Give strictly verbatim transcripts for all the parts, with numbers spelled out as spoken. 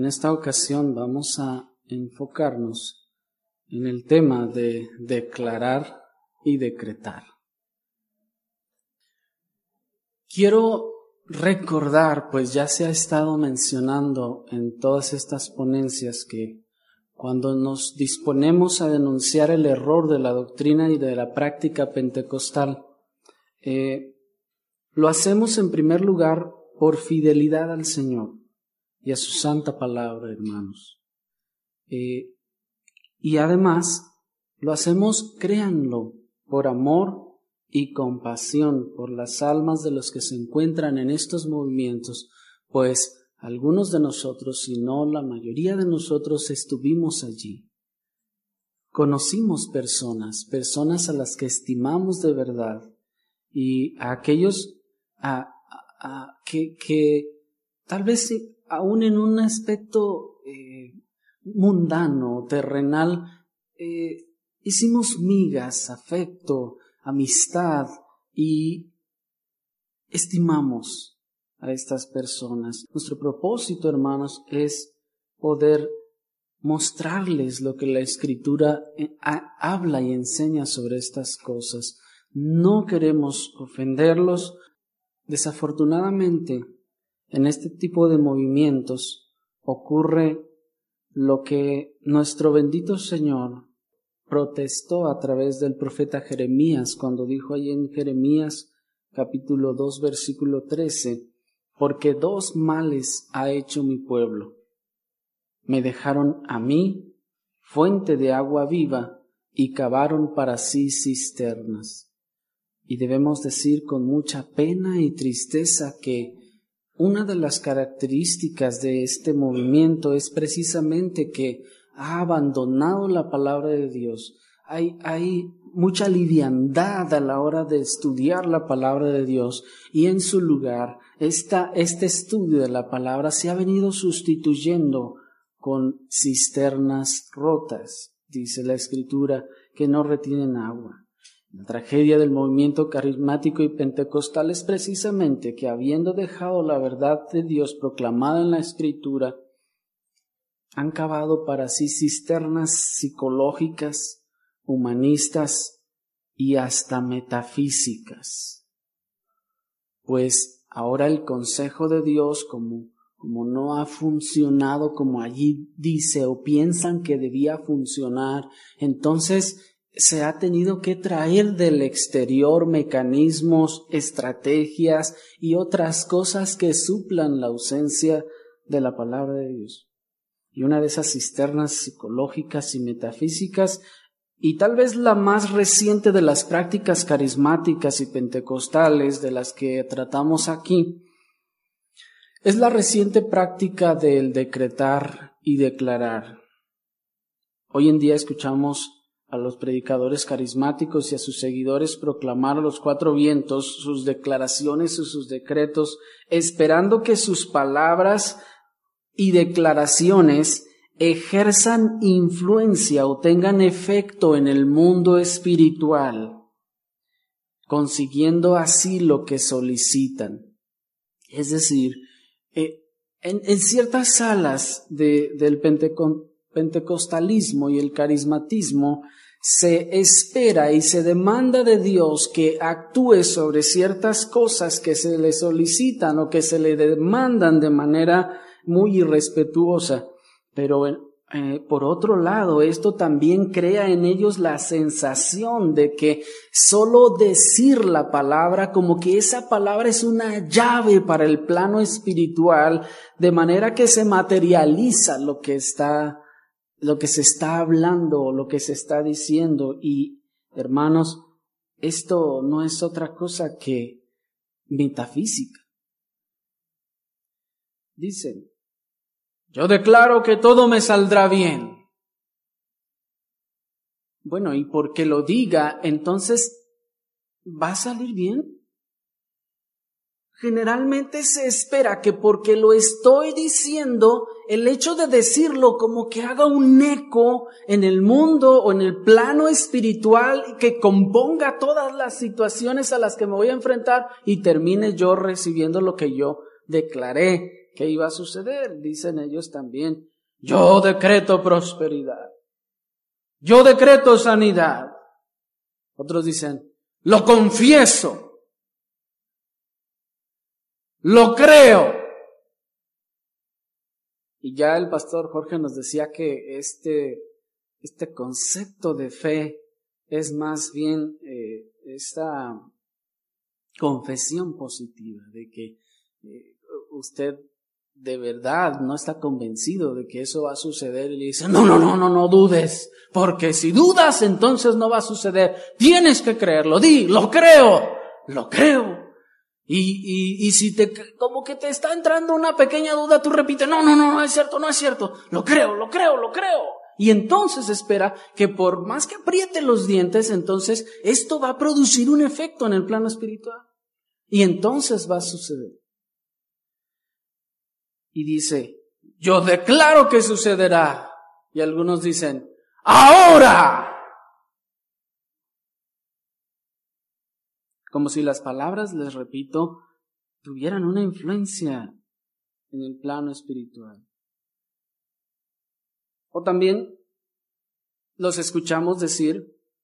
esta ocasión vamos a enfocarnos en el tema de declarar y decretar. Quiero recordar, pues ya se ha estado mencionando en todas estas ponencias, que cuando nos disponemos a denunciar el error de la doctrina y de la práctica pentecostal, eh, lo hacemos en primer lugar por fidelidad al Señor y a su santa palabra, hermanos. Eh, y además lo hacemos, créanlo, por amor y compasión por las almas de los que se encuentran en estos movimientos, pues algunos de nosotros, si no la mayoría de nosotros, estuvimos allí. Conocimos personas, personas a las que estimamos de verdad, y a aquellos a, a, a, que, que tal vez aún en un aspecto eh, mundano, terrenal, eh, hicimos migas, afecto, amistad, y estimamos a estas personas. Nuestro propósito, hermanos, es poder mostrarles lo que la Escritura habla y enseña sobre estas cosas. No queremos ofenderlos. Desafortunadamente, en este tipo de movimientos ocurre lo que nuestro bendito Señor protestó a través del profeta Jeremías, cuando dijo ahí en Jeremías capítulo dos, versículo trece, porque dos males ha hecho mi pueblo. Me dejaron a mí fuente de agua viva y cavaron para sí cisternas. Y debemos decir con mucha pena y tristeza que una de las características de este movimiento es precisamente que ha abandonado la palabra de Dios. Hay, hay mucha liviandad a la hora de estudiar la palabra de Dios, y en su lugar esta, este estudio de la palabra se ha venido sustituyendo con cisternas rotas, dice la Escritura, que no retienen agua. La tragedia del movimiento carismático y pentecostal es precisamente que, habiendo dejado la verdad de Dios proclamada en la Escritura, han cavado para sí cisternas psicológicas, humanistas y hasta metafísicas. Pues ahora el consejo de Dios, como, como no ha funcionado como allí dice o piensan que debía funcionar, entonces se ha tenido que traer del exterior mecanismos, estrategias y otras cosas que suplan la ausencia de la palabra de Dios. Y una de esas cisternas psicológicas y metafísicas, y tal vez la más reciente de las prácticas carismáticas y pentecostales de las que tratamos aquí, es la reciente práctica del decretar y declarar. Hoy en día escuchamos a los predicadores carismáticos y a sus seguidores proclamar a los cuatro vientos sus declaraciones y sus decretos, esperando que sus palabras y declaraciones ejerzan influencia o tengan efecto en el mundo espiritual, consiguiendo así lo que solicitan. Es decir, eh, en, en ciertas salas de, del penteco- pentecostalismo y el carismatismo se espera y se demanda de Dios que actúe sobre ciertas cosas que se le solicitan o que se le demandan de manera muy irrespetuosa, pero eh, por otro lado, esto también crea en ellos la sensación de que solo decir la palabra, como que esa palabra es una llave para el plano espiritual, de manera que se materializa lo que está, lo que se está hablando, lo que se está diciendo. Y hermanos, esto no es otra cosa que metafísica. Dicen: yo declaro que todo me saldrá bien. Bueno, y porque lo diga, entonces, ¿va a salir bien? Generalmente se espera que porque lo estoy diciendo, el hecho de decirlo como que haga un eco en el mundo o en el plano espiritual y que componga todas las situaciones a las que me voy a enfrentar y termine yo recibiendo lo que yo declaré ¿qué iba a suceder? Dicen ellos también, yo decreto prosperidad, yo decreto sanidad. Otros dicen, lo confieso, lo creo. Y ya el pastor Jorge nos decía que este, este concepto de fe es más bien eh, esta confesión positiva de que eh, usted de verdad no está convencido de que eso va a suceder y le dice, no, no, no, no, no dudes, porque si dudas entonces no va a suceder, tienes que creerlo, di, lo creo, lo creo. Y, y, y si te, como que te está entrando una pequeña duda, tú repites, no, no, no, no es cierto, no es cierto, lo creo, lo creo, lo creo. Y entonces espera que por más que apriete los dientes, entonces esto va a producir un efecto en el plano espiritual. Y entonces va a suceder. Y dice, yo declaro que sucederá. Y algunos dicen, ¡ahora! Como si las palabras, les repito, tuvieran una influencia en el plano espiritual. O también los escuchamos decir,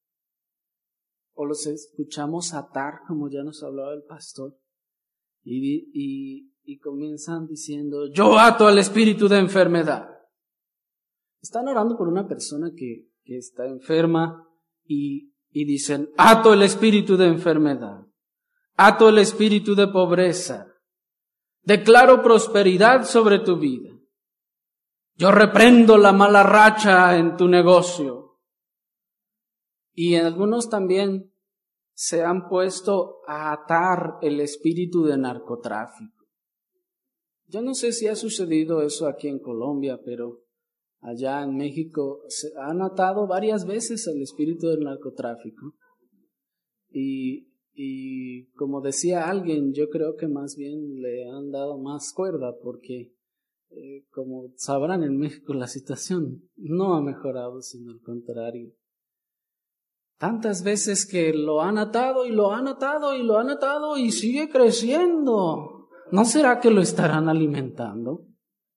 o los escuchamos atar, como ya nos hablaba el pastor, y, y, y comienzan diciendo, yo ato al espíritu de enfermedad. Están orando por una persona que, que está enferma y, y dicen, ato el espíritu de enfermedad, ato el espíritu de pobreza, declaro prosperidad sobre tu vida. Yo reprendo la mala racha en tu negocio. Y algunos también se han puesto a atar el espíritu de narcotráfico. Yo no sé si ha sucedido eso aquí en Colombia, pero allá en México se han atado varias veces al espíritu del narcotráfico. Y, y como decía alguien, yo creo que más bien le han dado más cuerda porque Eh, como sabrán, en México la situación no ha mejorado, sino al contrario. Tantas veces que lo han atado y lo han atado y lo han atado y sigue creciendo. ¿No será que lo estarán alimentando?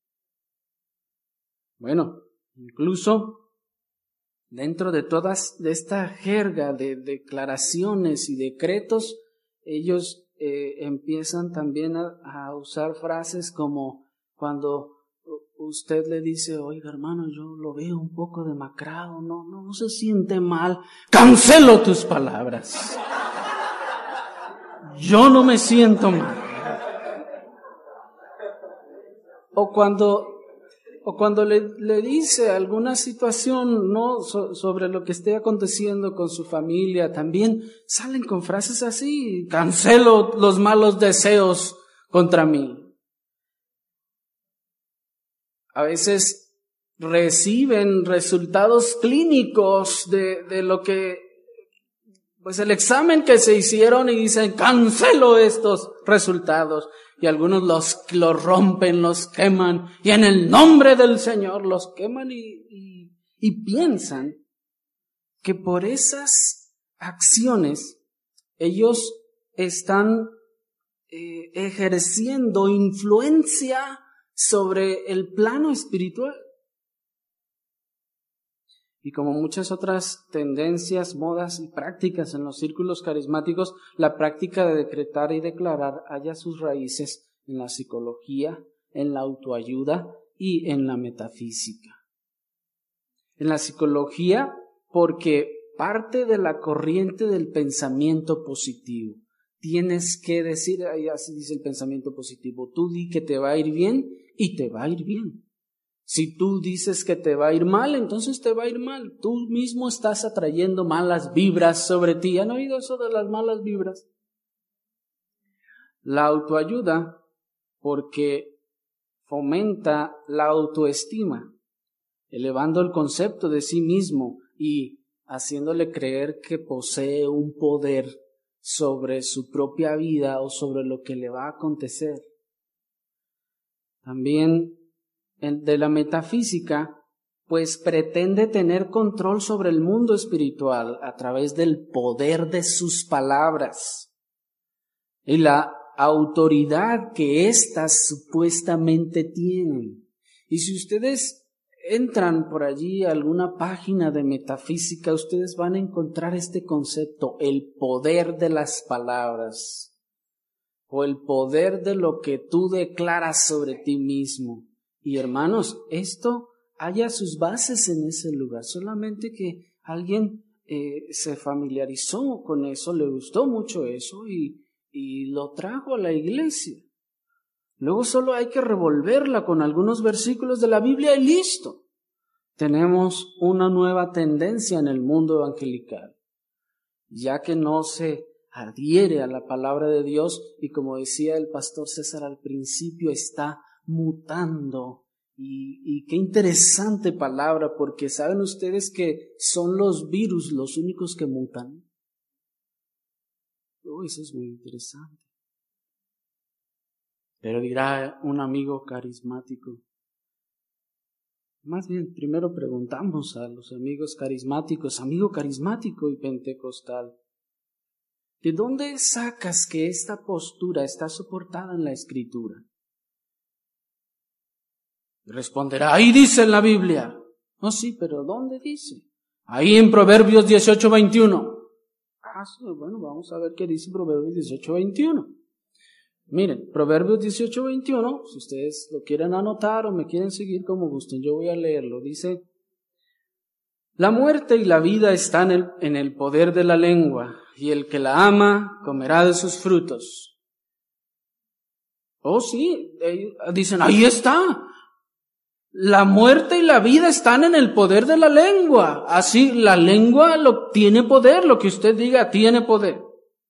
Bueno, incluso dentro de todas de esta jerga de declaraciones y decretos, ellos eh, empiezan también a, a usar frases como cuando usted le dice, oiga hermano, yo lo veo un poco demacrado, no, no, no se siente mal, cancelo tus palabras. Yo no me siento mal. O cuando, o cuando le, le dice alguna situación, no, so, sobre lo que esté aconteciendo con su familia, también salen con frases así, cancelo los malos deseos contra mí. A veces reciben resultados clínicos de, de lo que, pues el examen que se hicieron y dicen, cancelo estos resultados. Y algunos los, los rompen, los queman y en el nombre del Señor los queman y, y, y piensan que por esas acciones ellos están eh, ejerciendo influencia sobre el plano espiritual. Y como muchas otras tendencias, modas y prácticas en los círculos carismáticos, la práctica de decretar y declarar halla sus raíces en la psicología, en la autoayuda y en la metafísica. En la psicología, porque parte de la corriente del pensamiento positivo. Tienes que decir, ahí así dice el pensamiento positivo, tú di que te va a ir bien y te va a ir bien. Si tú dices que te va a ir mal, entonces te va a ir mal. Tú mismo estás atrayendo malas vibras sobre ti. ¿Han oído eso de las malas vibras? La autoayuda, porque fomenta la autoestima, elevando el concepto de sí mismo y haciéndole creer que posee un poder sobre su propia vida o sobre lo que le va a acontecer. También de la metafísica, pues pretende tener control sobre el mundo espiritual a través del poder de sus palabras. Y la autoridad que éstas supuestamente tienen. Y si ustedes entran por allí a alguna página de metafísica, ustedes van a encontrar este concepto, el poder de las palabras, o el poder de lo que tú declaras sobre ti mismo. Y hermanos, esto halla sus bases en ese lugar, solamente que alguien eh, se familiarizó con eso, le gustó mucho eso y, y lo trajo a la iglesia. Luego solo hay que revolverla con algunos versículos de la Biblia y listo. Tenemos una nueva tendencia en el mundo evangelical, ya que no se adhiere a la palabra de Dios y, como decía el pastor César al principio, está mutando. Y, y qué interesante palabra, porque ¿saben ustedes que son los virus los únicos que mutan? Oh, eso es muy interesante. Pero dirá un amigo carismático. Más bien, primero preguntamos a los amigos carismáticos, amigo carismático y pentecostal, ¿de dónde sacas que esta postura está soportada en la Escritura? Responderá, ahí dice en la Biblia. No, sí, pero ¿dónde dice? Ahí en Proverbios dieciocho veintiuno. Ah, sí, bueno, vamos a ver qué dice Proverbios dieciocho veintiuno. Miren, Proverbios dieciocho veintiuno, si ustedes lo quieren anotar o me quieren seguir como gusten, yo voy a leerlo. Dice, la muerte y la vida están en el, en el poder de la lengua, y el que la ama comerá de sus frutos. Oh, sí, dicen, ahí está. La muerte y la vida están en el poder de la lengua. Así, la lengua lo, tiene poder, lo que usted diga tiene poder.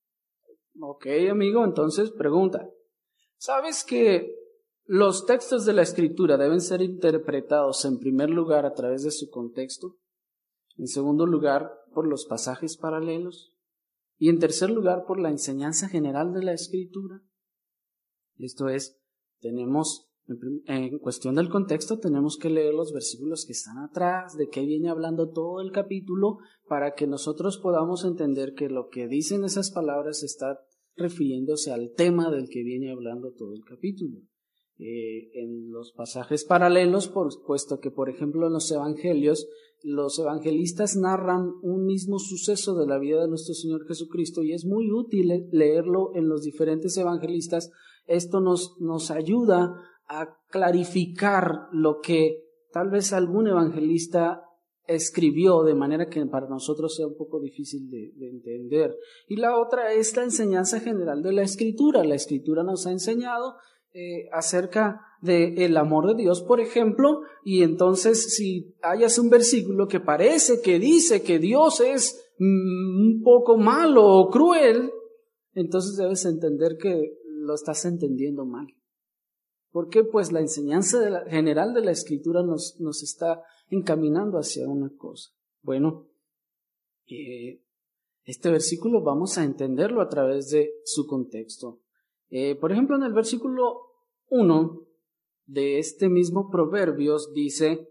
Ok, amigo, entonces pregunta. ¿Sabes que los textos de la Escritura deben ser interpretados en primer lugar a través de su contexto? En segundo lugar, por los pasajes paralelos. Y en tercer lugar, por la enseñanza general de la Escritura. Esto es, tenemos... En cuestión del contexto tenemos que leer los versículos que están atrás, de qué viene hablando todo el capítulo, para que nosotros podamos entender que lo que dicen esas palabras está refiriéndose al tema del que viene hablando todo el capítulo. Eh, en los pasajes paralelos, por puesto que por ejemplo en los evangelios, los evangelistas narran un mismo suceso de la vida de nuestro Señor Jesucristo y es muy útil leerlo en los diferentes evangelistas. Esto nos, nos ayuda a clarificar lo que tal vez algún evangelista escribió de manera que para nosotros sea un poco difícil de, de entender. Y la otra es la enseñanza general de la Escritura. La Escritura nos ha enseñado eh, acerca del amor de Dios, por ejemplo, y entonces si hayas un versículo que parece que dice que Dios es mm, un poco malo o cruel, entonces debes entender que lo estás entendiendo mal. ¿Por qué? Pues la enseñanza de la, general de la Escritura nos, nos está encaminando hacia una cosa. Bueno, eh, este versículo vamos a entenderlo a través de su contexto. Eh, por ejemplo, en el versículo uno de este mismo Proverbios dice,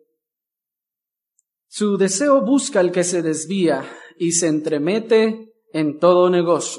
su deseo busca al que se desvía y se entremete en todo negocio.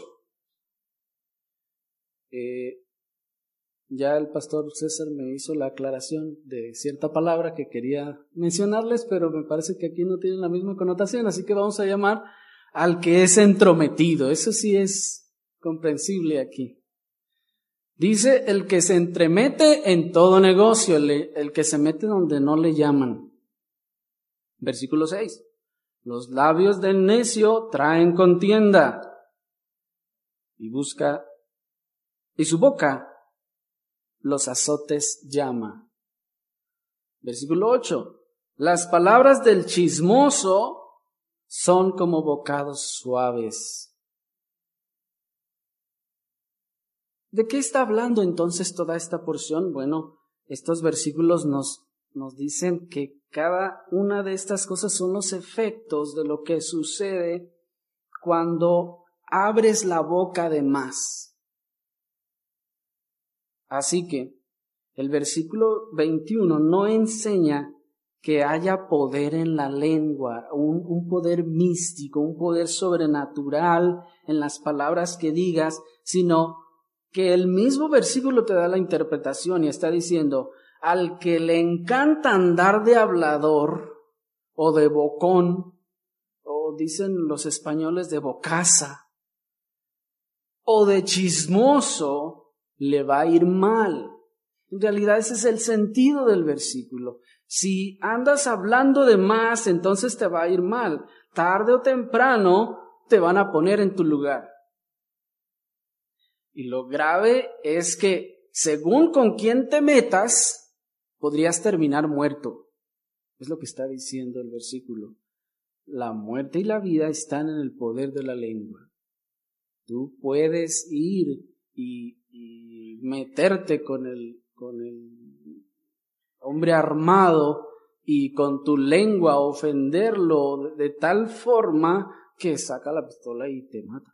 Eh, Ya el pastor César me hizo la aclaración de cierta palabra que quería mencionarles, pero me parece que aquí no tienen la misma connotación, así que vamos a llamar al que es entrometido. Eso sí es comprensible aquí. Dice el que se entremete en todo negocio, el, el que se mete donde no le llaman. Versículo seis. Los labios del necio traen contienda y busca, y su boca los azotes llama. Versículo ocho. Las palabras del chismoso son como bocados suaves. ¿De qué está hablando entonces toda esta porción? Bueno, estos versículos nos, nos dicen que cada una de estas cosas son los efectos de lo que sucede cuando abres la boca de más. Así que el versículo veintiuno no enseña que haya poder en la lengua, un, un poder místico, un poder sobrenatural en las palabras que digas, sino que el mismo versículo te da la interpretación y está diciendo, al que le encanta andar de hablador o de bocón, o dicen los españoles de bocaza, o de chismoso, le va a ir mal. En realidad ese es el sentido del versículo. Si andas hablando de más, entonces te va a ir mal. Tarde o temprano te van a poner en tu lugar. Y lo grave es que según con quién te metas, podrías terminar muerto. Es lo que está diciendo el versículo. La muerte y la vida están en el poder de la lengua. Tú puedes ir y, y meterte con el, con el hombre armado y con tu lengua ofenderlo de, de tal forma que saca la pistola y te mata.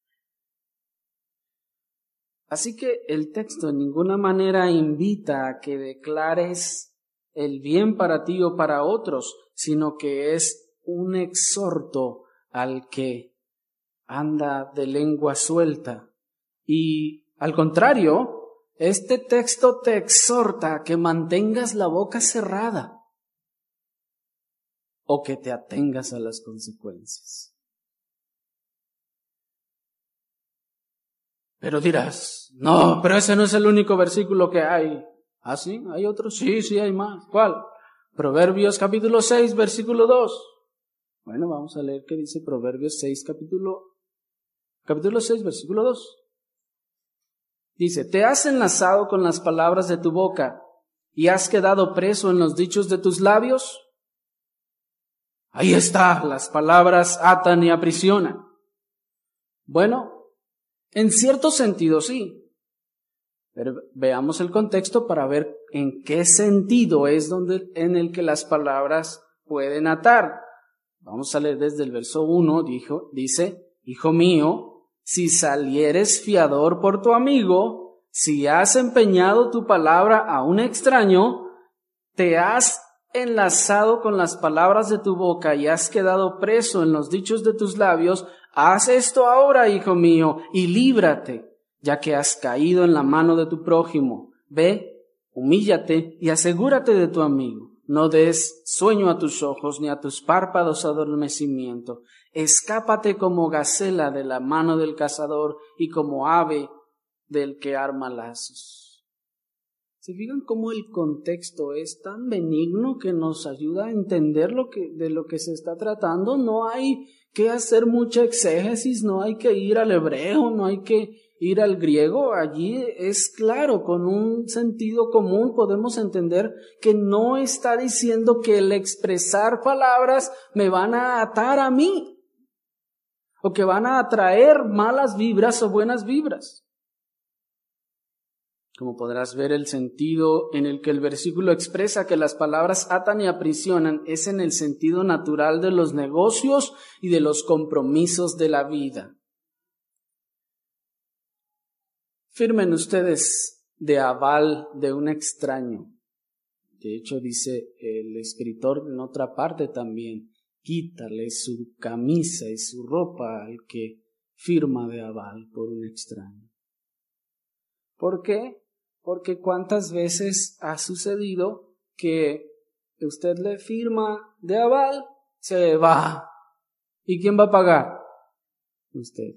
Así que el texto en ninguna manera invita a que declares el bien para ti o para otros, sino que es un exhorto al que anda de lengua suelta. Y al contrario, este texto te exhorta a que mantengas la boca cerrada o que te atengas a las consecuencias. Pero dirás, no, pero ese no es el único versículo que hay. ¿Ah, sí? ¿Hay otros? Sí, sí, hay más. ¿Cuál? Proverbios capítulo seis, versículo dos. Bueno, vamos a leer qué dice Proverbios seis, capítulo, capítulo seis, versículo dos. Dice, te has enlazado con las palabras de tu boca y has quedado preso en los dichos de tus labios. Ahí está, las palabras atan y aprisionan. Bueno, en cierto sentido sí, pero veamos el contexto para ver en qué sentido es donde, en el que las palabras pueden atar. Vamos a leer desde el verso uno, dijo, dice, hijo mío, si salieres fiador por tu amigo, si has empeñado tu palabra a un extraño, te has enlazado con las palabras de tu boca y has quedado preso en los dichos de tus labios, haz esto ahora, hijo mío, y líbrate, ya que has caído en la mano de tu prójimo. Ve, humíllate y asegúrate de tu amigo. No des sueño a tus ojos ni a tus párpados adormecimiento. Escápate como gacela de la mano del cazador y como ave del que arma lazos. ¿Se fijan cómo el contexto es tan benigno que nos ayuda a entender lo que, de lo que se está tratando? No hay que hacer mucha exégesis, no hay que ir al hebreo, no hay que ir al griego. Allí es claro, con un sentido común podemos entender que no está diciendo que el expresar palabras me van a atar a mí o que van a atraer malas vibras o buenas vibras. Como podrás ver, el sentido en el que el versículo expresa que las palabras atan y aprisionan es en el sentido natural de los negocios y de los compromisos de la vida. Firmen ustedes de aval de un extraño. De hecho, dice el escritor en otra parte también, quítale su camisa y su ropa al que firma de aval por un extraño. ¿Por qué? Porque cuántas veces ha sucedido que usted le firma de aval, se va. ¿Y quién va a pagar? Usted.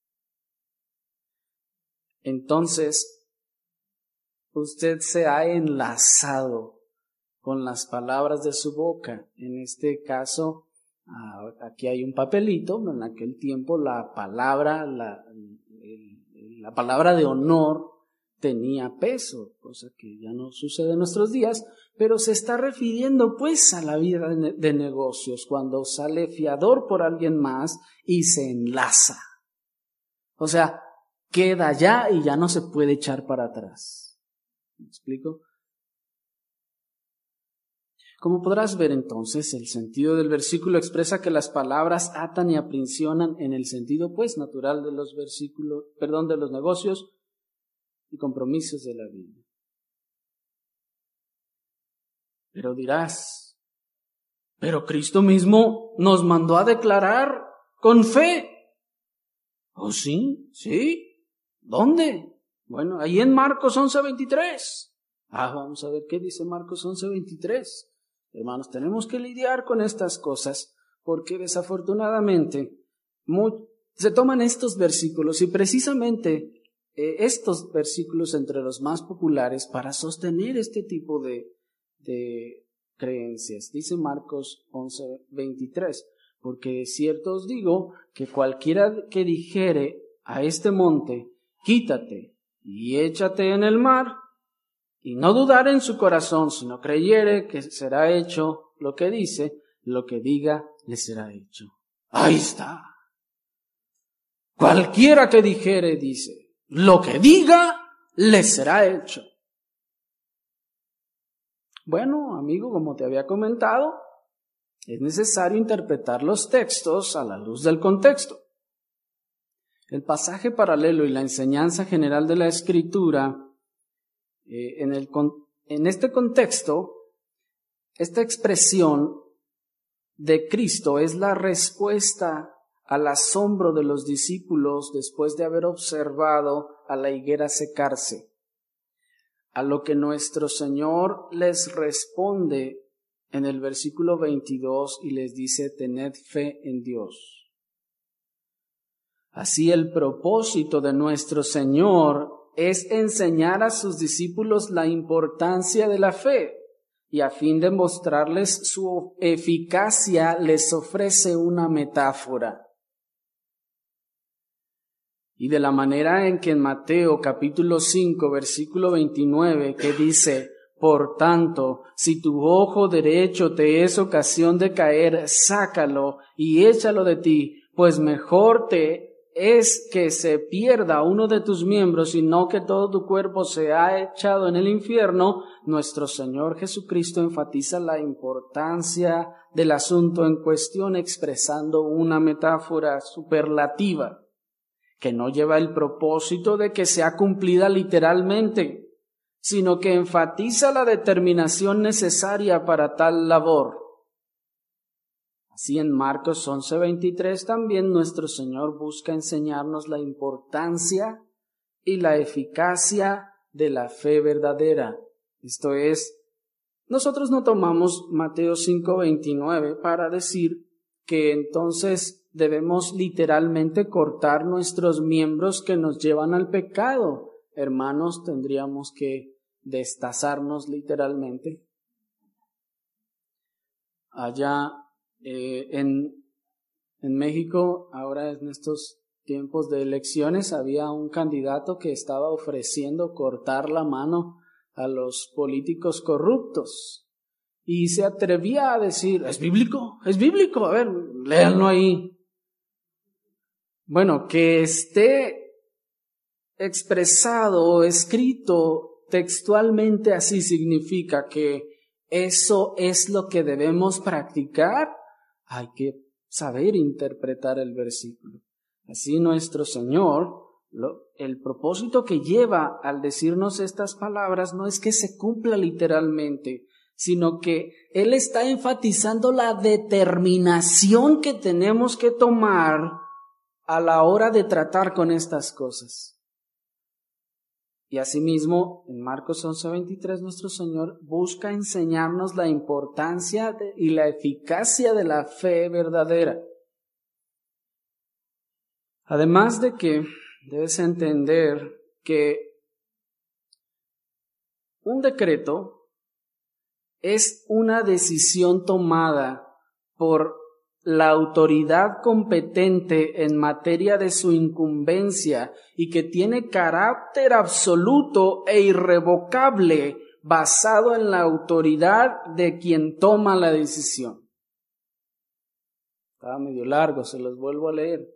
Entonces, usted se ha enlazado con las palabras de su boca. En este caso, aquí hay un papelito, en aquel tiempo la palabra, la, la palabra de honor tenía peso, cosa que ya no sucede en nuestros días, pero se está refiriendo pues a la vida de, de negocios, cuando sale fiador por alguien más y se enlaza. O sea, queda ya y ya no se puede echar para atrás. ¿Me explico? Como podrás ver entonces, el sentido del versículo expresa que las palabras atan y aprisionan en el sentido pues natural de los versículos, perdón, de los negocios y compromisos de la vida. Pero dirás, pero Cristo mismo nos mandó a declarar con fe. ¿Oh sí? ¿Sí? ¿Dónde? Bueno, ahí en Marcos once veintitrés. Ah, vamos a ver qué dice Marcos once veintitrés. Hermanos, tenemos que lidiar con estas cosas porque desafortunadamente muy, se toman estos versículos y precisamente eh, estos versículos entre los más populares para sostener este tipo de, de creencias. Dice Marcos once veintitrés, porque de cierto os digo que cualquiera que dijere a este monte, quítate y échate en el mar, y no dudar en su corazón, sino creyere que será hecho lo que dice, lo que diga le será hecho. Ahí está. Cualquiera que dijere, dice, lo que diga le será hecho. Bueno, amigo, como te había comentado, es necesario interpretar los textos a la luz del contexto. El pasaje paralelo y la enseñanza general de la Escritura, eh, en, el, en este contexto, esta expresión de Cristo es la respuesta al asombro de los discípulos después de haber observado a la higuera secarse, a lo que nuestro Señor les responde en el versículo veintidós y les dice: tened fe en Dios. Así el propósito de nuestro Señor es enseñar a sus discípulos la importancia de la fe, y a fin de mostrarles su eficacia les ofrece una metáfora. Y de la manera en que en Mateo capítulo cinco versículo veintinueve, que dice: por tanto, si tu ojo derecho te es ocasión de caer, sácalo y échalo de ti, pues mejor te es que se pierda uno de tus miembros y no que todo tu cuerpo sea echado en el infierno. Nuestro Señor Jesucristo enfatiza la importancia del asunto en cuestión expresando una metáfora superlativa que no lleva el propósito de que sea cumplida literalmente, sino que enfatiza la determinación necesaria para tal labor. Así en Marcos once veintitrés también nuestro Señor busca enseñarnos la importancia y la eficacia de la fe verdadera. Esto es, nosotros no tomamos Mateo cinco veintinueve para decir que entonces debemos literalmente cortar nuestros miembros que nos llevan al pecado. Hermanos, tendríamos que destazarnos literalmente. Allá eh, en, en México, ahora en estos tiempos de elecciones, había un candidato que estaba ofreciendo cortar la mano a los políticos corruptos. Y se atrevía a decir: ¿es bíblico? ¿Es bíblico? A ver, léanlo ahí. Bueno, que esté expresado o escrito textualmente así significa que eso es lo que debemos practicar. Hay que saber interpretar el versículo. Así nuestro Señor, lo, el propósito que lleva al decirnos estas palabras no es que se cumpla literalmente, sino que Él está enfatizando la determinación que tenemos que tomar a la hora de tratar con estas cosas. Y asimismo, en Marcos once veintitrés, nuestro Señor busca enseñarnos la importancia de, y la eficacia de la fe verdadera. Además de que debes entender que un decreto es una decisión tomada por la autoridad competente en materia de su incumbencia y que tiene carácter absoluto e irrevocable basado en la autoridad de quien toma la decisión. Estaba medio largo, se los vuelvo a leer.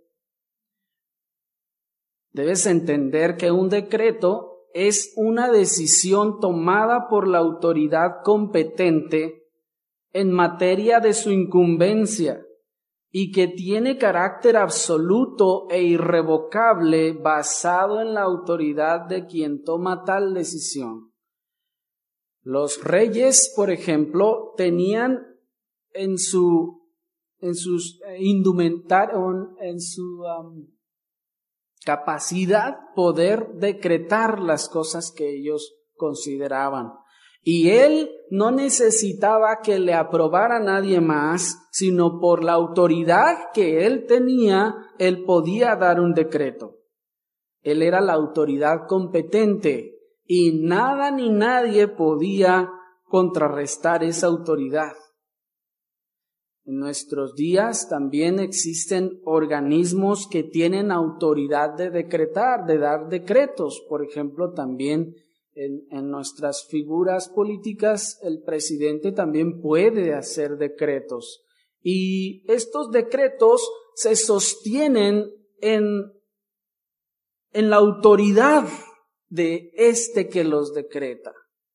Debes entender que un decreto es una decisión tomada por la autoridad competente en materia de su incumbencia y que tiene carácter absoluto e irrevocable basado en la autoridad de quien toma tal decisión. Los reyes, por ejemplo, tenían en su en sus indumentarios, en su um, capacidad, poder decretar las cosas que ellos consideraban. Y él no necesitaba que le aprobara a nadie más, sino por la autoridad que él tenía, él podía dar un decreto. Él era la autoridad competente y nada ni nadie podía contrarrestar esa autoridad. En nuestros días también existen organismos que tienen autoridad de decretar, de dar decretos. Por ejemplo, también en, en nuestras figuras políticas, el presidente también puede hacer decretos. Y estos decretos se sostienen en, en la autoridad de este que los decreta.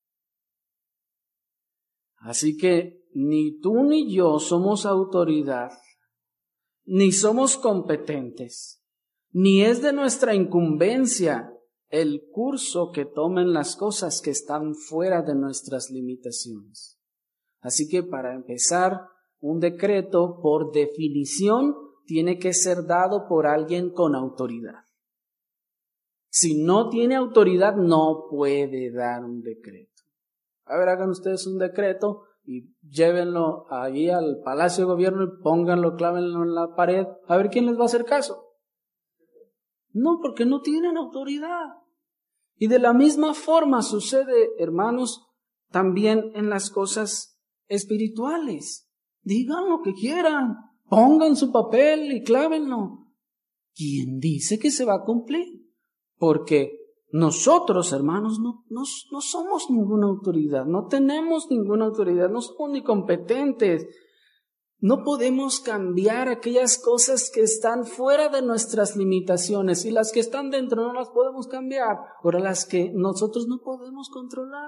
Así que ni tú ni yo somos autoridad, ni somos competentes, ni es de nuestra incumbencia el curso que tomen las cosas que están fuera de nuestras limitaciones. Así que para empezar, un decreto, por definición, tiene que ser dado por alguien con autoridad. Si no tiene autoridad, no puede dar un decreto. A ver, hagan ustedes un decreto y llévenlo allí al Palacio de Gobierno y pónganlo, clávenlo en la pared. A ver quién les va a hacer caso. No, porque no tienen autoridad. Y de la misma forma sucede, hermanos, también en las cosas espirituales. Digan lo que quieran, pongan su papel y clávenlo. ¿Quién dice que se va a cumplir? Porque nosotros, hermanos, no, no, no somos ninguna autoridad, no tenemos ninguna autoridad, no somos ni competentes. No podemos cambiar aquellas cosas que están fuera de nuestras limitaciones y las que están dentro no las podemos cambiar. Ahora las que nosotros no podemos controlar.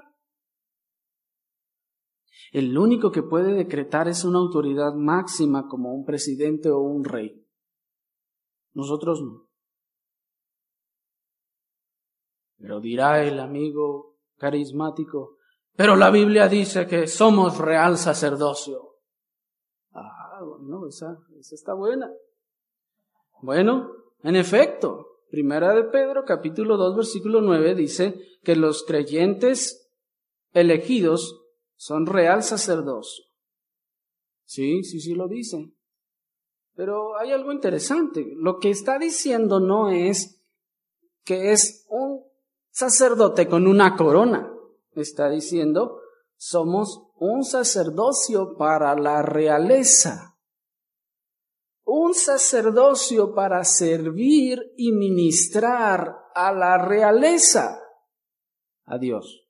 El único que puede decretar es una autoridad máxima como un presidente o un rey. Nosotros no. Pero dirá el amigo carismático, pero la Biblia dice que somos real sacerdocio. Ah, bueno, esa, esa está buena. Bueno, en efecto, Primera de Pedro, capítulo dos, versículo nueve, dice que los creyentes elegidos son real sacerdocio. Sí, sí, sí lo dice. Pero hay algo interesante. Lo que está diciendo no es que es un sacerdote con una corona. Está diciendo, somos un sacerdocio para la realeza. Un sacerdocio para servir y ministrar a la realeza, a Dios.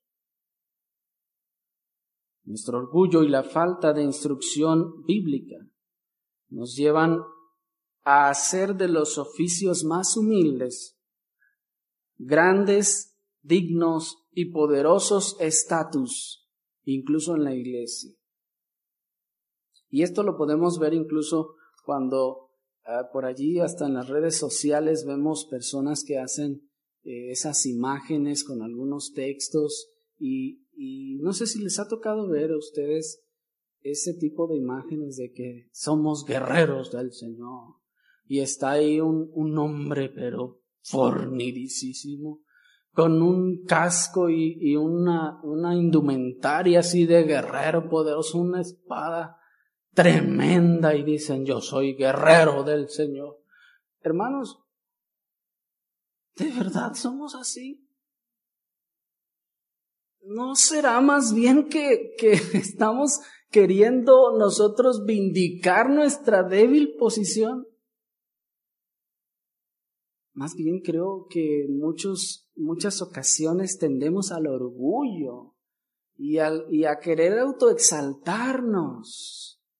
Nuestro orgullo y la falta de instrucción bíblica nos llevan a hacer de los oficios más humildes grandes, dignos y poderosos estatus, incluso en la iglesia. Y esto lo podemos ver incluso cuando uh, por allí, hasta en las redes sociales, vemos personas que hacen eh, esas imágenes con algunos textos y, y no sé si les ha tocado ver a ustedes ese tipo de imágenes de que somos guerreros del Señor y está ahí un, un hombre pero fornidísimo con un casco y, y una, una indumentaria así de guerrero poderoso, una espada tremenda y dicen, yo soy guerrero del Señor. Hermanos, ¿de verdad somos así? ¿No será más bien que, que estamos queriendo nosotros vindicar nuestra débil posición? Más bien creo que en muchos, muchas ocasiones tendemos al orgullo y, al, y a querer autoexaltarnos.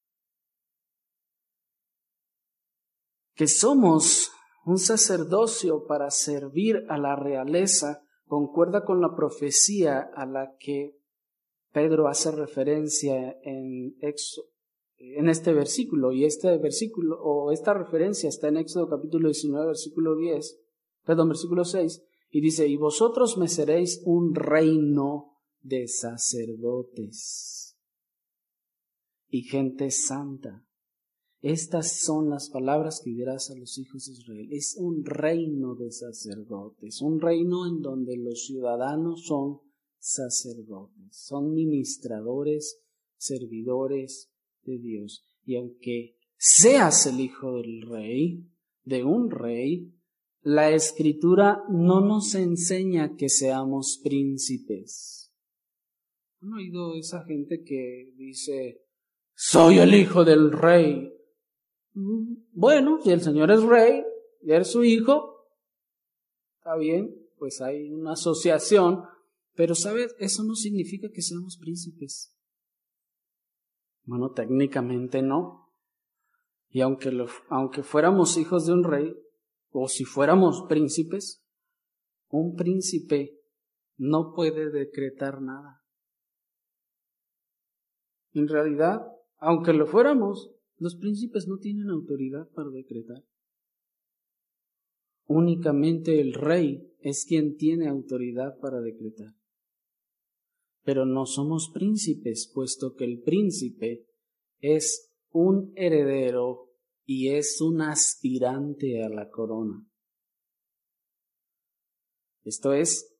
Que somos un sacerdocio para servir a la realeza, concuerda con la profecía a la que Pedro hace referencia en Éxodo, en este versículo, y este versículo, o esta referencia está en Éxodo capítulo diecinueve, versículo diez, perdón, versículo seis, y dice, y vosotros me seréis un reino de sacerdotes y gente santa. estas son las palabras que dirás a los hijos de Israel. Es un reino de sacerdotes, un reino en donde los ciudadanos son sacerdotes, son ministradores, servidores de Dios. Y aunque seas el hijo del rey, de un rey, la Escritura no nos enseña que seamos príncipes. ¿Han oído esa gente que dice, soy el hijo del rey? Bueno, si el Señor es rey y eres su hijo, está bien, pues hay una asociación, pero ¿sabes? Eso no significa que seamos príncipes. Bueno, técnicamente no. Y aunque, lo, aunque fuéramos hijos de un rey, o si fuéramos príncipes, un príncipe no puede decretar nada. En realidad, aunque lo fuéramos, los príncipes no tienen autoridad para decretar. Únicamente el rey es quien tiene autoridad para decretar. Pero no somos príncipes, puesto que el príncipe es un heredero y es un aspirante a la corona. Esto es,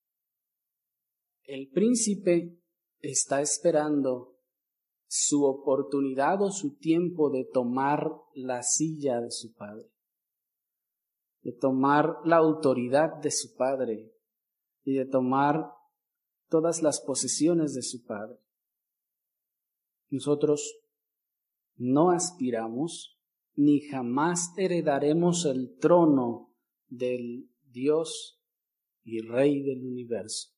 el príncipe está esperando su oportunidad o su tiempo de tomar la silla de su padre, de tomar la autoridad de su padre y de tomar todas las posesiones de su padre. Nosotros no aspiramos ni jamás heredaremos el trono del Dios y Rey del universo.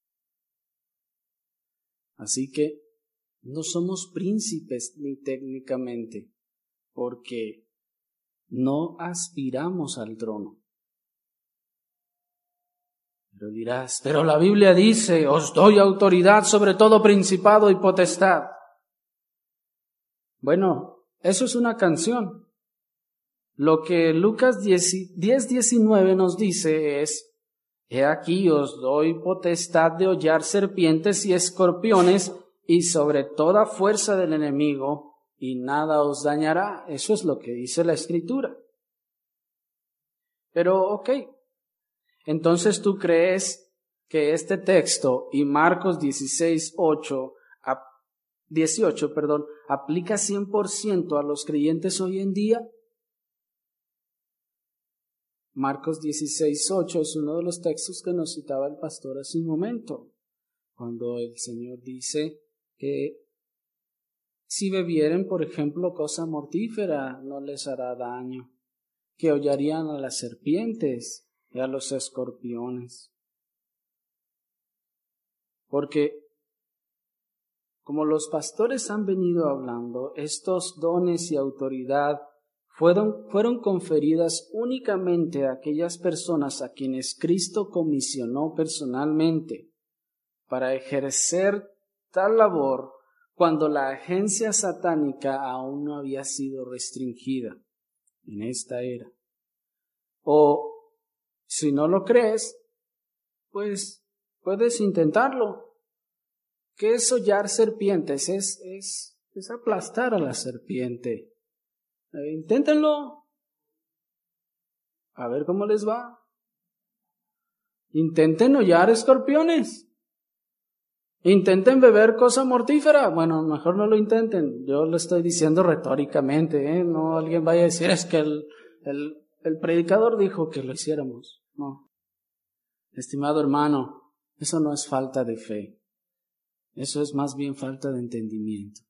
Así que no somos príncipes ni técnicamente, porque no aspiramos al trono. Pero dirás, pero la Biblia dice, os doy autoridad sobre todo principado y potestad. Bueno, eso es una canción. Lo que Lucas diez, diecinueve nos dice es, he aquí os doy potestad de hollar serpientes y escorpiones y sobre toda fuerza del enemigo, y nada os dañará. Eso es lo que dice la Escritura. Pero, ok, entonces tú crees que este texto y Marcos dieciséis, ocho, dieciocho, perdón, aplica cien por ciento a los creyentes hoy en día. Marcos dieciséis, ocho es uno de los textos que nos citaba el pastor hace un momento, cuando el Señor dice que si bebieren, por ejemplo, cosa mortífera, no les hará daño, que hollarían a las serpientes y a los escorpiones. Porque, como los pastores han venido hablando, estos dones y autoridad fueron, fueron conferidas únicamente a aquellas personas a quienes Cristo comisionó personalmente para ejercer tal labor cuando la agencia satánica aún no había sido restringida en esta era. O, si no lo crees, pues puedes intentarlo. ¿Qué es hollar serpientes? Es, es, es aplastar a la serpiente. Eh, inténtenlo. A ver cómo les va. Intenten hollar escorpiones. Intenten beber cosa mortífera. Bueno, mejor no lo intenten. Yo lo estoy diciendo retóricamente, ¿eh? No alguien vaya a decir, es que el, el, el predicador dijo que lo hiciéramos. No. Estimado hermano, eso no es falta de fe. Eso es más bien falta de entendimiento.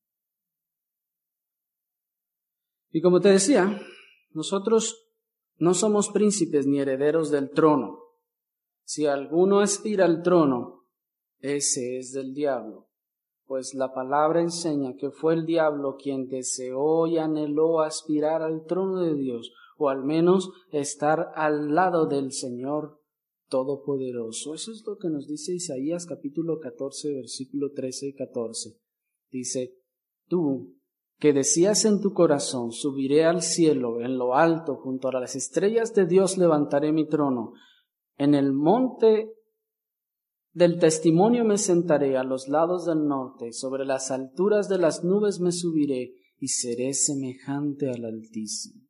Y como te decía, nosotros no somos príncipes ni herederos del trono. Si alguno aspira al trono, ese es del diablo, pues la palabra enseña que fue el diablo quien deseó y anheló aspirar al trono de Dios, o al menos estar al lado del Señor Todopoderoso. Eso es lo que nos dice Isaías capítulo catorce, versículo trece y catorce. Dice, tú que decías en tu corazón, subiré al cielo, en lo alto, junto a las estrellas de Dios levantaré mi trono, en el monte del testimonio me sentaré a los lados del norte, sobre las alturas de las nubes me subiré y seré semejante al Altísimo.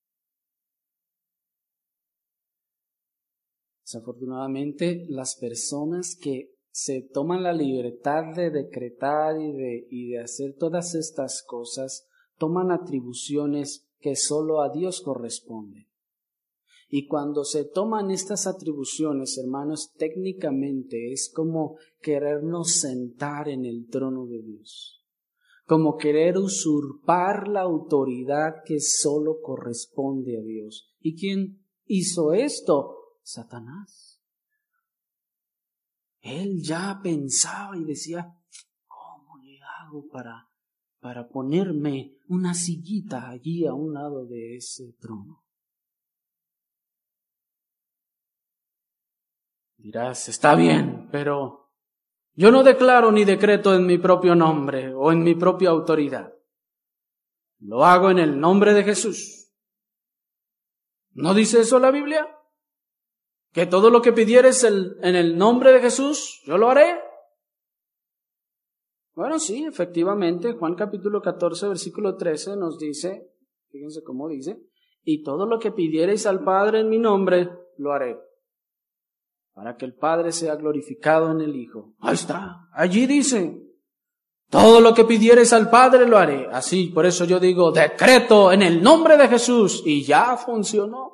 Desafortunadamente, las personas que se toman la libertad de decretar y de, y de hacer todas estas cosas, toman atribuciones que solo a Dios corresponden. Y cuando se toman estas atribuciones, hermanos, técnicamente es como querernos sentar en el trono de Dios, como querer usurpar la autoridad que solo corresponde a Dios. ¿Y quién hizo esto? Satanás. Él ya pensaba y decía, ¿cómo le hago para, para ponerme una sillita allí a un lado de ese trono? Dirás, está bien, pero yo no declaro ni decreto en mi propio nombre o en mi propia autoridad. Lo hago en el nombre de Jesús. ¿No dice eso la Biblia? Que todo lo que pidieres el, en el nombre de Jesús, yo lo haré. Bueno, sí, efectivamente, Juan capítulo catorce, versículo trece nos dice, fíjense cómo dice, y todo lo que pidiereis al Padre en mi nombre, lo haré, para que el Padre sea glorificado en el Hijo. Ahí está, allí dice, todo lo que pidiereis al Padre, lo haré. Así, por eso yo digo, decreto en el nombre de Jesús, y ya funcionó.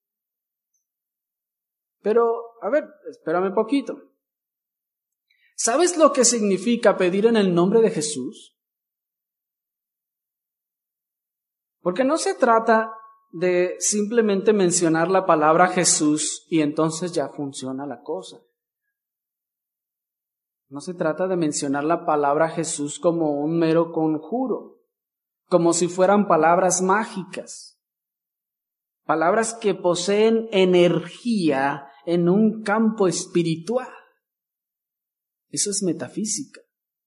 Pero, a ver, espérame un poquito. ¿Sabes lo que significa pedir en el nombre de Jesús? Porque no se trata de simplemente mencionar la palabra Jesús y entonces ya funciona la cosa. No se trata de mencionar la palabra Jesús como un mero conjuro, como si fueran palabras mágicas, palabras que poseen energía en un campo espiritual. Eso es metafísica.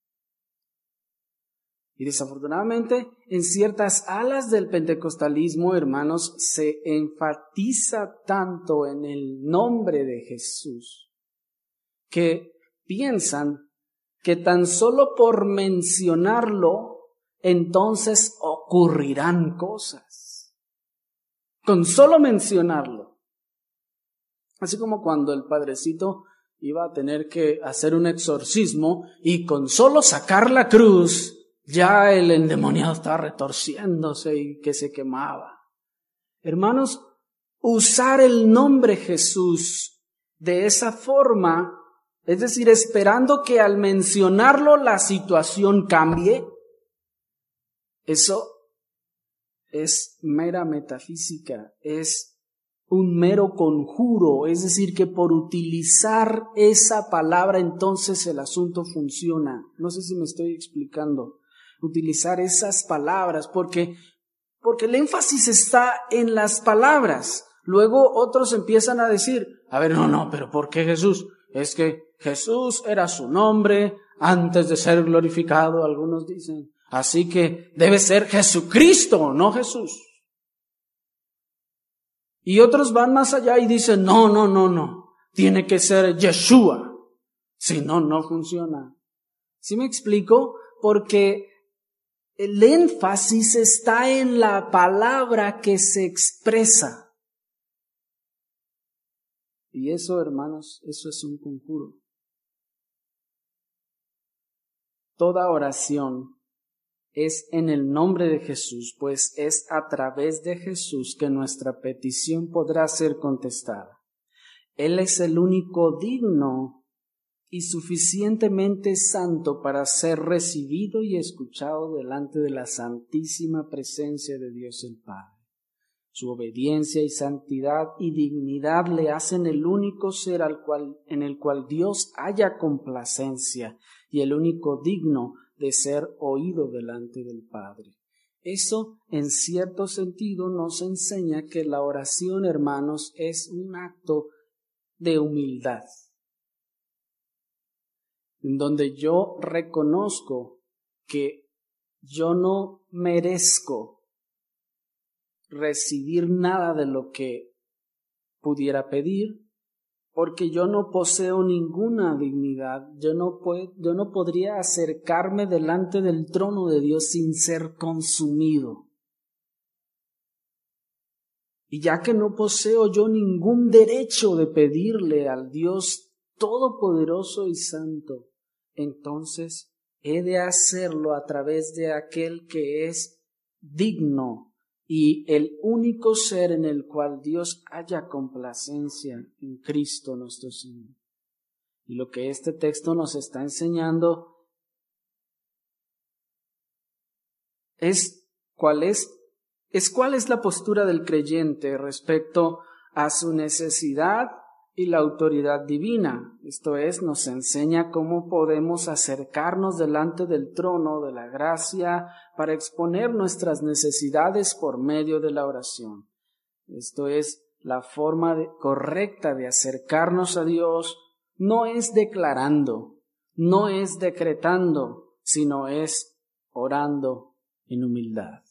Y desafortunadamente, en ciertas alas del pentecostalismo, hermanos, se enfatiza tanto en el nombre de Jesús, que piensan que tan solo por mencionarlo, entonces ocurrirán cosas. Con solo mencionarlo. Así como cuando el padrecito iba a tener que hacer un exorcismo y con solo sacar la cruz, ya el endemoniado estaba retorciéndose y que se quemaba. Hermanos, usar el nombre Jesús de esa forma, es decir, esperando que al mencionarlo la situación cambie, eso es mera metafísica, es un mero conjuro, es decir, que por utilizar esa palabra entonces el asunto funciona. No sé si me estoy explicando. Utilizar esas palabras, porque, porque el énfasis está en las palabras. Luego otros empiezan a decir, a ver, no, no, pero ¿por qué Jesús? Es que Jesús era su nombre antes de ser glorificado, algunos dicen. Así que debe ser Jesucristo, no Jesús. Y otros van más allá y dicen, no, no, no, no, tiene que ser Yeshua. Si no, no funciona. ¿Sí me explico? Porque el énfasis está en la palabra que se expresa. Y eso, hermanos, eso es un conjuro. Toda oración es en el nombre de Jesús, pues es a través de Jesús que nuestra petición podrá ser contestada. Él es el único digno y suficientemente santo para ser recibido y escuchado delante de la santísima presencia de Dios el Padre. Su obediencia y santidad y dignidad le hacen el único ser al cual, en el cual Dios haya complacencia y el único digno de ser oído delante del Padre. Eso, en cierto sentido, nos enseña que la oración, hermanos, es un acto de humildad, en donde yo reconozco que yo no merezco recibir nada de lo que pudiera pedir, porque yo no poseo ninguna dignidad, yo no, puedo, yo no podría acercarme delante del trono de Dios sin ser consumido. Y ya que no poseo yo ningún derecho de pedirle al Dios todopoderoso y santo, entonces he de hacerlo a través de aquel que es digno y el único ser en el cual Dios haya complacencia, en Cristo nuestro Señor. Y lo que este texto nos está enseñando es cuál es, es cuál es la postura del creyente respecto a su necesidad y la autoridad divina. Esto es, nos enseña cómo podemos acercarnos delante del trono de la gracia para exponer nuestras necesidades por medio de la oración. Esto es, la forma de, correcta de acercarnos a Dios no es declarando, no es decretando, sino es orando en humildad.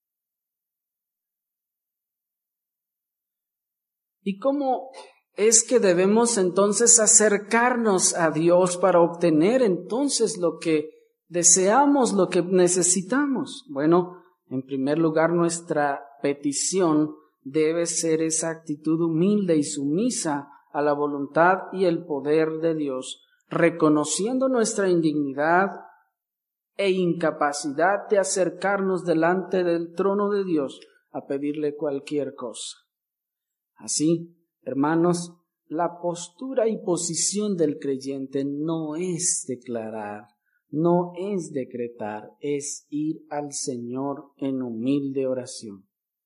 ¿Y cómo es que debemos entonces acercarnos a Dios para obtener entonces lo que deseamos, lo que necesitamos? Bueno, en primer lugar, nuestra petición debe ser esa actitud humilde y sumisa a la voluntad y el poder de Dios, reconociendo nuestra indignidad e incapacidad de acercarnos delante del trono de Dios a pedirle cualquier cosa. Así, hermanos, la postura y posición del creyente no es declarar, no es decretar, es ir al Señor en humilde oración.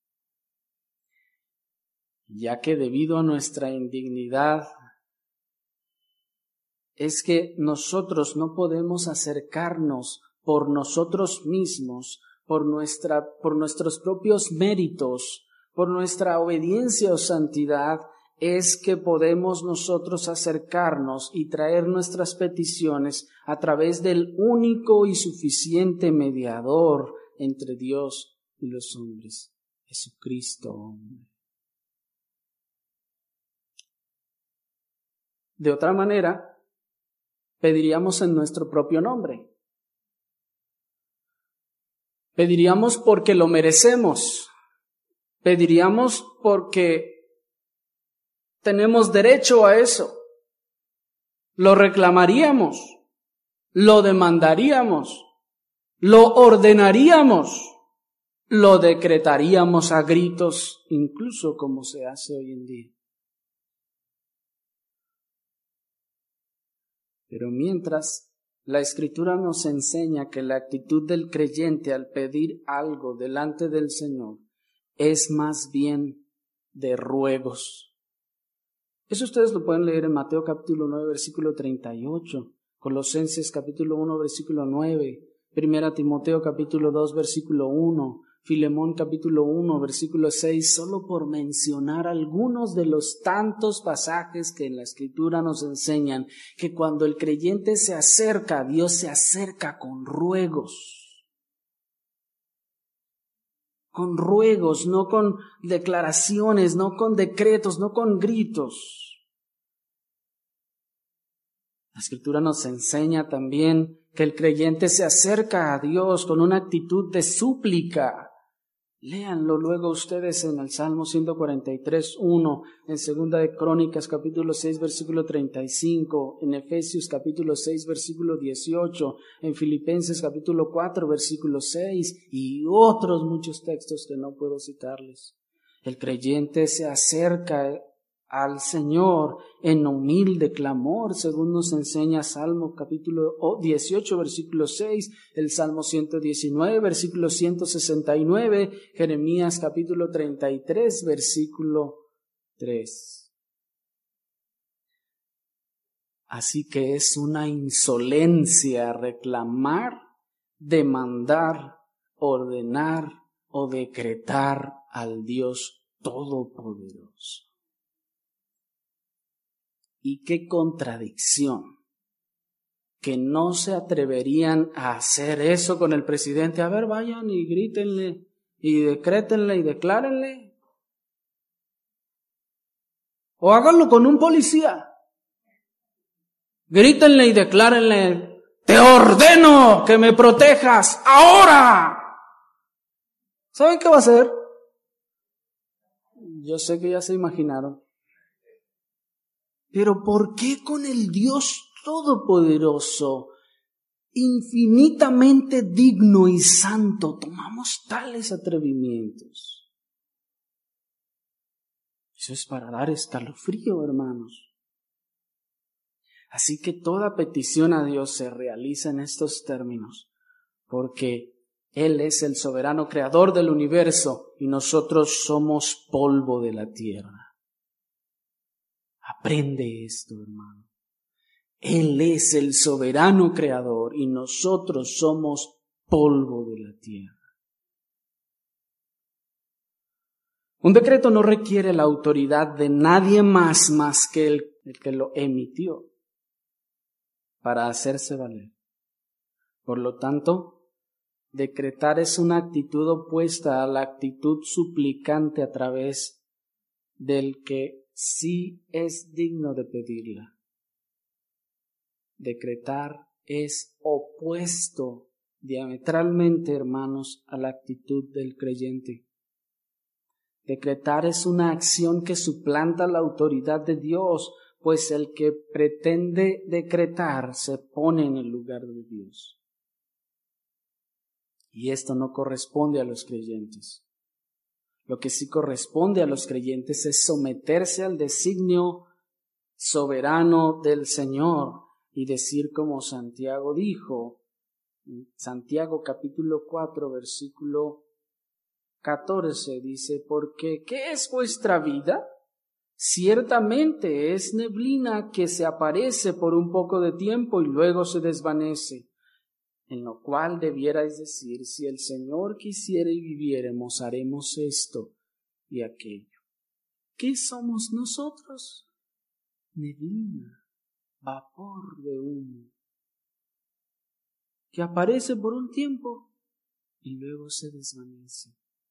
Ya que debido a nuestra indignidad, es que nosotros no podemos acercarnos por nosotros mismos, por nuestra, por nuestros propios méritos, por nuestra obediencia o santidad, es que podemos nosotros acercarnos y traer nuestras peticiones a través del único y suficiente mediador entre Dios y los hombres, Jesucristo hombre. De otra manera, pediríamos en nuestro propio nombre. Pediríamos porque lo merecemos. Pediríamos porque tenemos derecho a eso. Lo reclamaríamos, lo demandaríamos, lo ordenaríamos, lo decretaríamos a gritos, incluso como se hace hoy en día. Pero mientras la Escritura nos enseña que la actitud del creyente al pedir algo delante del Señor es más bien de ruegos. Eso ustedes lo pueden leer en Mateo capítulo nueve, versículo treinta y ocho, Colosenses capítulo uno, versículo nueve, Primera Timoteo capítulo dos, versículo uno, Filemón capítulo uno, versículo seis, solo por mencionar algunos de los tantos pasajes que en la Escritura nos enseñan que cuando el creyente se acerca a Dios, se acerca con ruegos. Con ruegos, no con declaraciones, no con decretos, no con gritos. La Escritura nos enseña también que el creyente se acerca a Dios con una actitud de súplica. Léanlo luego ustedes en el Salmo ciento cuarenta y tres, uno, en Segunda de Crónicas capítulo seis, versículo treinta y cinco, en Efesios capítulo seis, versículo dieciocho, en Filipenses capítulo cuatro, versículo seis y otros muchos textos que no puedo citarles. El creyente se acerca al Señor en humilde clamor, según nos enseña Salmo capítulo dieciocho, versículo seis, el Salmo ciento diecinueve, versículo ciento sesenta y nueve, Jeremías capítulo treinta y tres, versículo tres. Así que es una insolencia reclamar, demandar, ordenar o decretar al Dios Todopoderoso. Y qué contradicción, que no se atreverían a hacer eso con el presidente. A ver, vayan y grítenle, y decrétenle, y declárenle. O háganlo con un policía. Grítenle y declárenle: te ordeno que me protejas ahora. ¿Saben qué va a hacer? Yo sé que ya se imaginaron. Pero ¿por qué con el Dios Todopoderoso, infinitamente digno y santo, tomamos tales atrevimientos? Eso es para dar escalofrío, hermanos. Así que toda petición a Dios se realiza en estos términos, porque Él es el soberano creador del universo y nosotros somos polvo de la tierra. Aprende esto, hermano. Él es el soberano creador y nosotros somos polvo de la tierra. Un decreto no requiere la autoridad de nadie más más que el, el que lo emitió para hacerse valer. Por lo tanto, decretar es una actitud opuesta a la actitud suplicante a través del que sí es digno de pedirla. Decretar es opuesto diametralmente, hermanos, a la actitud del creyente. Decretar es una acción que suplanta la autoridad de Dios, pues el que pretende decretar se pone en el lugar de Dios. Y esto no corresponde a los creyentes. Lo que sí corresponde a los creyentes es someterse al designio soberano del Señor y decir como Santiago dijo, Santiago capítulo cuatro, versículo catorce, dice: porque ¿qué es vuestra vida? Ciertamente es neblina que se aparece por un poco de tiempo y luego se desvanece. En lo cual debierais decir: si el Señor quisiera y viviéremos, haremos esto y aquello. ¿Qué somos nosotros? Neblina, vapor de humo, que aparece por un tiempo y luego se desvanece.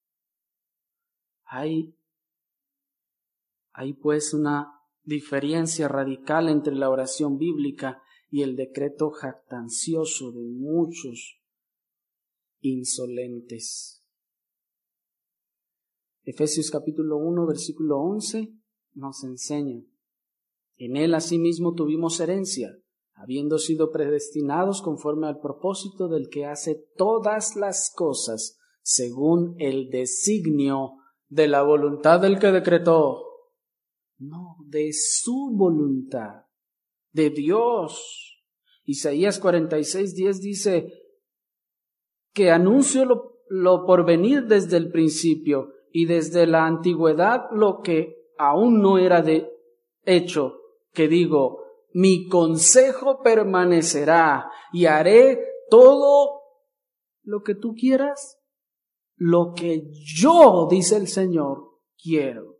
Hay, hay pues una diferencia radical entre la oración bíblica y el decreto jactancioso de muchos insolentes. Efesios capítulo uno, versículo once nos enseña: en él asimismo tuvimos herencia, habiendo sido predestinados conforme al propósito del que hace todas las cosas según el designio de la voluntad del que decretó. No, de su voluntad, de Dios. Isaías cuarenta y seis, diez dice que anuncio lo, lo por venir desde el principio y desde la antigüedad lo que aún no era de hecho, que digo, mi consejo permanecerá y haré todo lo que tú quieras, lo que yo, dice el Señor, quiero.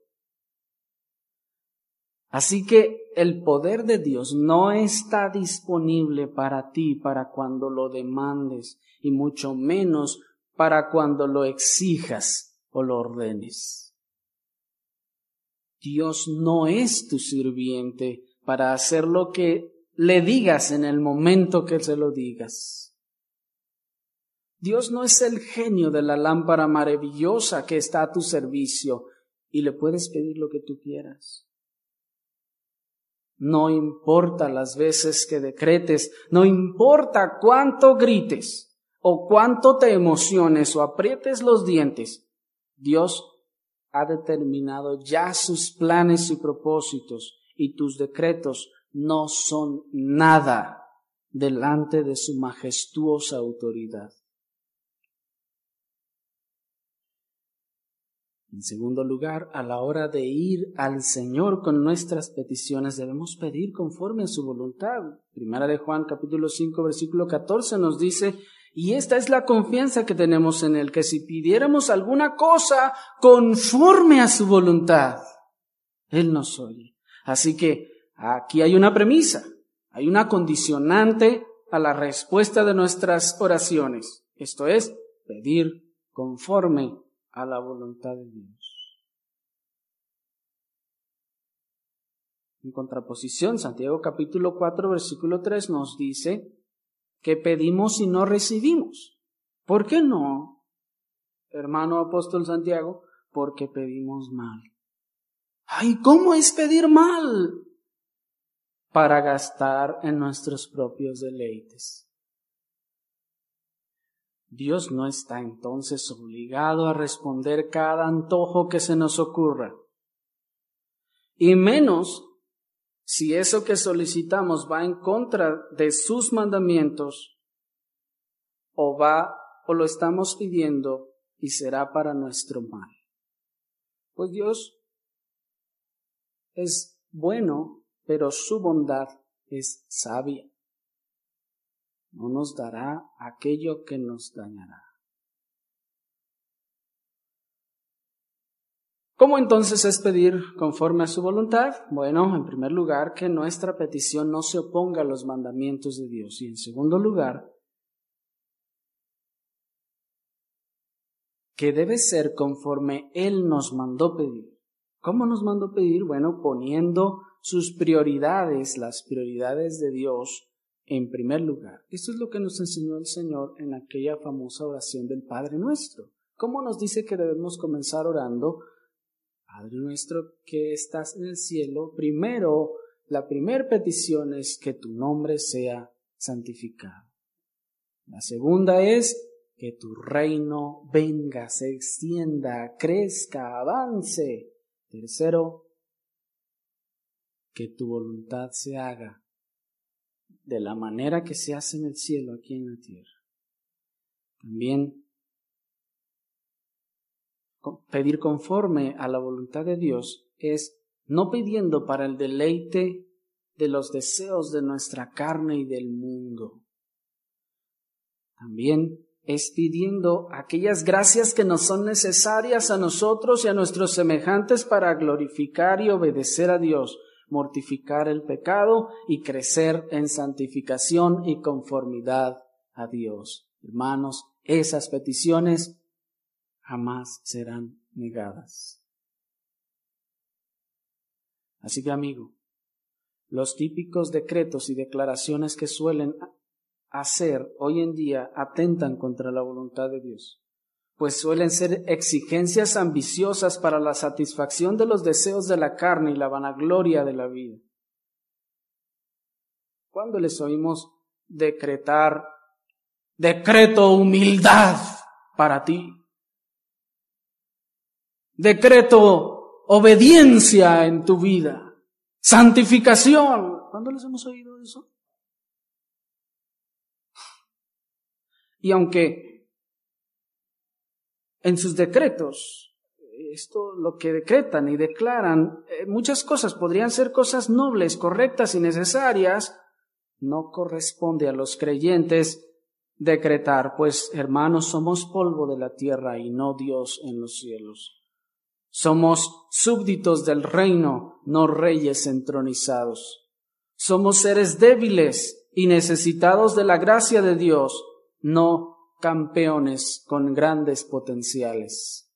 Así que el poder de Dios no está disponible para ti para cuando lo demandes y mucho menos para cuando lo exijas o lo ordenes. Dios no es tu sirviente para hacer lo que le digas en el momento que se lo digas. Dios no es el genio de la lámpara maravillosa que está a tu servicio y le puedes pedir lo que tú quieras. No importa las veces que decretes, no importa cuánto grites o cuánto te emociones o aprietes los dientes, Dios ha determinado ya sus planes y propósitos y tus decretos no son nada delante de su majestuosa autoridad. En segundo lugar, a la hora de ir al Señor con nuestras peticiones, debemos pedir conforme a su voluntad. Primera de Juan, capítulo cinco, versículo catorce nos dice: y esta es la confianza que tenemos en Él, que si pidiéramos alguna cosa conforme a su voluntad, Él nos oye. Así que aquí hay una premisa, hay una condicionante a la respuesta de nuestras oraciones. Esto es, pedir conforme a la voluntad de Dios. En contraposición, Santiago capítulo cuatro, versículo tres nos dice que pedimos y no recibimos. ¿Por qué no, hermano apóstol Santiago? Porque pedimos mal. ¡Ay, cómo es pedir mal! Para gastar en nuestros propios deleites. Dios no está entonces obligado a responder cada antojo que se nos ocurra. Y menos si eso que solicitamos va en contra de sus mandamientos o va o lo estamos pidiendo y será para nuestro mal. Pues Dios es bueno, pero su bondad es sabia. No nos dará aquello que nos dañará. ¿Cómo entonces es pedir conforme a su voluntad? Bueno, en primer lugar, que nuestra petición no se oponga a los mandamientos de Dios. Y en segundo lugar, que debe ser conforme Él nos mandó pedir. ¿Cómo nos mandó pedir? Bueno, poniendo sus prioridades, las prioridades de Dios, en primer lugar. Esto es lo que nos enseñó el Señor en aquella famosa oración del Padre Nuestro. ¿Cómo nos dice que debemos comenzar orando? Padre nuestro que estás en el cielo, primero, la primera petición es que tu nombre sea santificado. La segunda es que tu reino venga, se extienda, crezca, avance. Tercero, que tu voluntad se haga de la manera que se hace en el cielo, aquí en la tierra. También pedir conforme a la voluntad de Dios es no pidiendo para el deleite de los deseos de nuestra carne y del mundo. También es pidiendo aquellas gracias que nos son necesarias a nosotros y a nuestros semejantes para glorificar y obedecer a Dios, mortificar el pecado y crecer en santificación y conformidad a Dios. Hermanos, esas peticiones jamás serán negadas. Así que, amigo, los típicos decretos y declaraciones que suelen hacer hoy en día atentan contra la voluntad de Dios, pues suelen ser exigencias ambiciosas para la satisfacción de los deseos de la carne y la vanagloria de la vida. ¿Cuándo les oímos decretar, decreto humildad para ti? Decreto obediencia en tu vida, santificación. ¿Cuándo les hemos oído eso? Y aunque en sus decretos, esto lo que decretan y declaran, eh, muchas cosas podrían ser cosas nobles, correctas y necesarias, no corresponde a los creyentes decretar, pues hermanos, somos polvo de la tierra y no Dios en los cielos. Somos súbditos del reino, no reyes entronizados. Somos seres débiles y necesitados de la gracia de Dios, no campeones con grandes potenciales.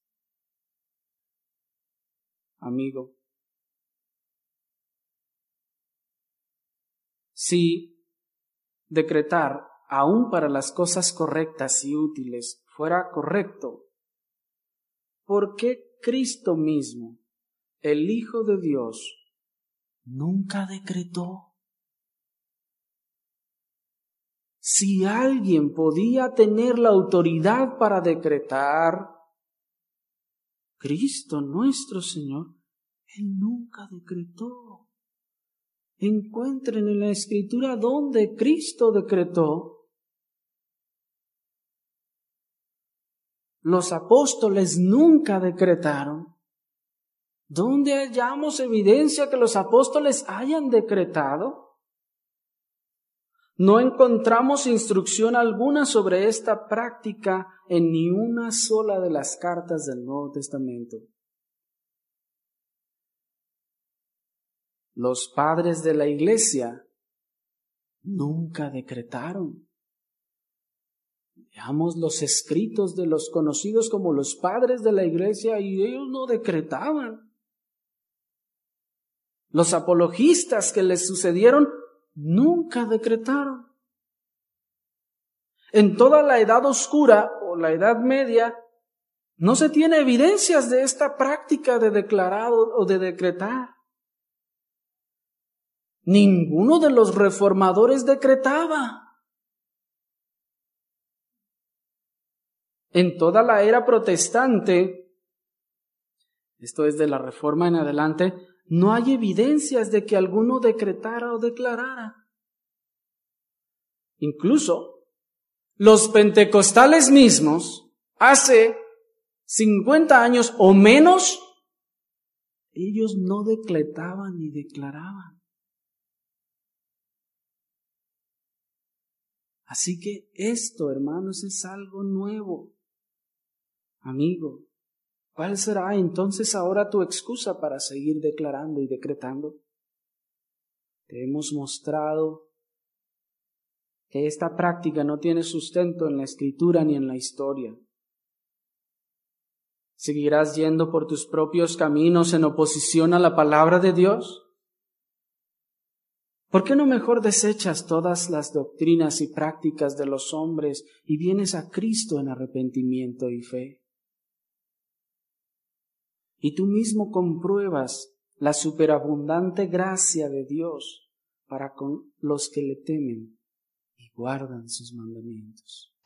Amigo, si decretar aún para las cosas correctas y útiles fuera correcto, ¿por qué Cristo mismo, el Hijo de Dios, nunca decretó? Si alguien podía tener la autoridad para decretar, Cristo nuestro Señor, Él nunca decretó. Encuentren en la Escritura donde Cristo decretó. Los apóstoles nunca decretaron. ¿Dónde hallamos evidencia que los apóstoles hayan decretado? No encontramos instrucción alguna sobre esta práctica en ni una sola de las cartas del Nuevo Testamento. Los padres de la Iglesia nunca decretaron. Veamos los escritos de los conocidos como los padres de la Iglesia y ellos no decretaban. Los apologistas que les sucedieron nunca decretaron. En toda la Edad Oscura o la Edad Media no se tiene evidencias de esta práctica de declarar o de decretar. Ninguno de los reformadores decretaba. En toda la era protestante, esto es de la Reforma en adelante, no hay evidencias de que alguno decretara o declarara. Incluso los pentecostales mismos, hace cincuenta años o menos, ellos no decretaban ni declaraban. Así que esto, hermanos, es algo nuevo. Amigo, ¿cuál será entonces ahora tu excusa para seguir declarando y decretando? Te hemos mostrado que esta práctica no tiene sustento en la Escritura ni en la historia. ¿Seguirás yendo por tus propios caminos en oposición a la palabra de Dios? ¿Por qué no mejor desechas todas las doctrinas y prácticas de los hombres y vienes a Cristo en arrepentimiento y fe? Y tú mismo compruebas la superabundante gracia de Dios para con los que le temen y guardan sus mandamientos.